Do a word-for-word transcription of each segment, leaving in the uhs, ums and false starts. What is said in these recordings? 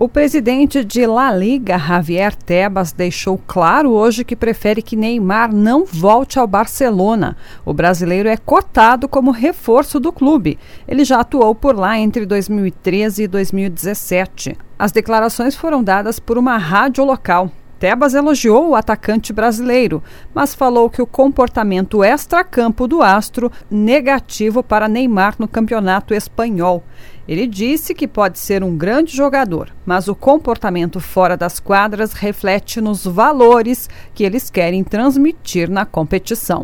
O presidente de La Liga, Javier Tebas, deixou claro hoje que prefere que Neymar não volte ao Barcelona. O brasileiro é cotado como reforço do clube. Ele já atuou por lá entre dois mil e treze e dois mil e dezessete. As declarações foram dadas por uma rádio local. Tebas elogiou o atacante brasileiro, mas falou que o comportamento extracampo do astro negativo para Neymar no campeonato espanhol. Ele disse que pode ser um grande jogador, mas o comportamento fora das quadras reflete nos valores que eles querem transmitir na competição.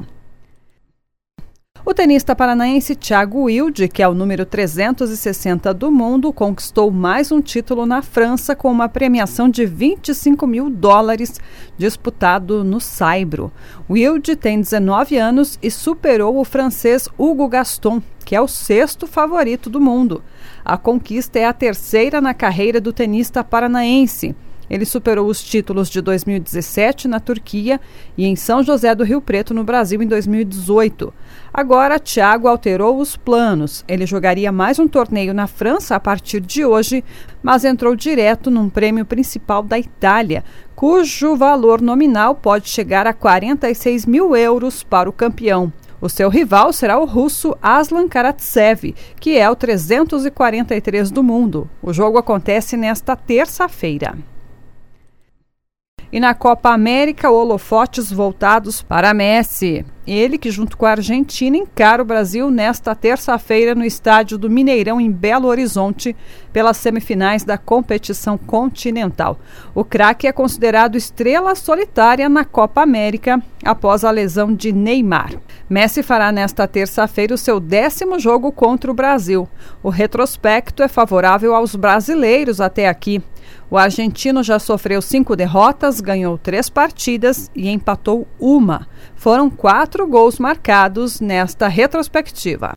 O tenista paranaense Thiago Wilde, que é o número trezentos e sessenta do mundo, conquistou mais um título na França com uma premiação de vinte e cinco mil dólares disputado no Saibro. Wilde tem dezenove anos e superou o francês Hugo Gaston, que é o sexto favorito do mundo. A conquista é a terceira na carreira do tenista paranaense. Ele superou os títulos de dois mil e dezessete na Turquia e em São José do Rio Preto, no Brasil, em dois mil e dezoito. Agora, Thiago alterou os planos. Ele jogaria mais um torneio na França a partir de hoje, mas entrou direto num prêmio principal da Itália, cujo valor nominal pode chegar a quarenta e seis mil euros para o campeão. O seu rival será o russo Aslan Karatsev, que é o trezentos e quarenta e três do mundo. O jogo acontece nesta terça-feira. E na Copa América, holofotes voltados para Messi. Ele que, junto com a Argentina, encara o Brasil nesta terça-feira no estádio do Mineirão, em Belo Horizonte, pelas semifinais da competição continental. O craque é considerado estrela solitária na Copa América após a lesão de Neymar. Messi fará nesta terça-feira o seu décimo jogo contra o Brasil. O retrospecto é favorável aos brasileiros até aqui. O argentino já sofreu cinco derrotas, ganhou três partidas e empatou uma. Foram quatro gols marcados nesta retrospectiva.